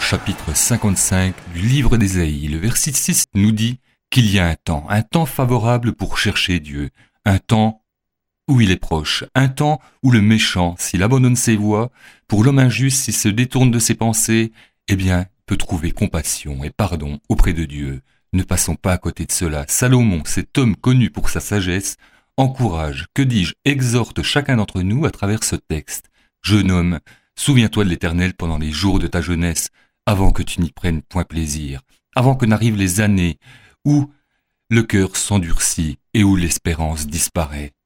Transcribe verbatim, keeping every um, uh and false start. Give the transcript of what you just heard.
chapitre cinquante-cinq du livre d'Ésaïe. Le verset six nous dit qu'il y a un temps, un temps favorable pour chercher Dieu, un temps où il est proche, un temps où le méchant, s'il abandonne ses voies, pour l'homme injuste, s'il se détourne de ses pensées, eh bien, peut trouver compassion et pardon auprès de Dieu. Ne passons pas à côté de cela. Salomon, cet homme connu pour sa sagesse, encourage, que dis-je, exhorte chacun d'entre nous à travers ce texte. Jeune homme, souviens-toi de l'Éternel pendant les jours de ta jeunesse, avant que tu n'y prennes point plaisir, avant que n'arrivent les années où le cœur s'endurcit et où l'espérance disparaît.